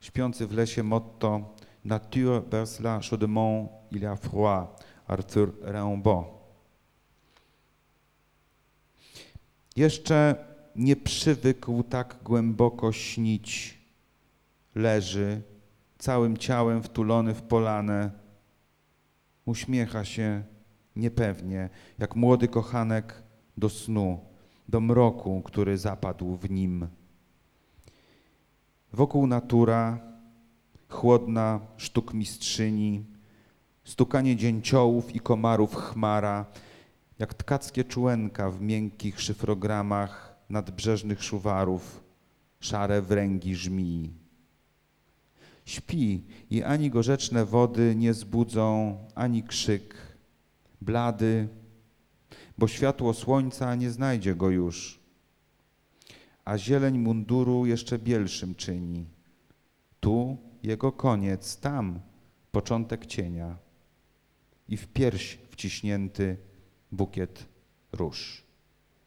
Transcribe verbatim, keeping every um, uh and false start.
Śpiący w lesie motto Nature berce là chaudement, il a froid, Arthur Rimbaud. Jeszcze nie przywykł tak głęboko śnić. Leży, całym ciałem wtulony w polanę. Uśmiecha się niepewnie, jak młody kochanek do snu, do mroku, który zapadł w nim. Wokół natura, chłodna sztukmistrzyni, stukanie dzięciołów i komarów chmara, jak tkackie czółenka w miękkich szyfrogramach nadbrzeżnych szuwarów, szare wręgi żmii. Śpi i ani gorzeczne wody nie zbudzą, ani krzyk, blady, bo światło słońca nie znajdzie go już, a zieleń munduru jeszcze bielszym czyni. Tu jego koniec, tam początek cienia i w pierś wciśnięty bukiet róż.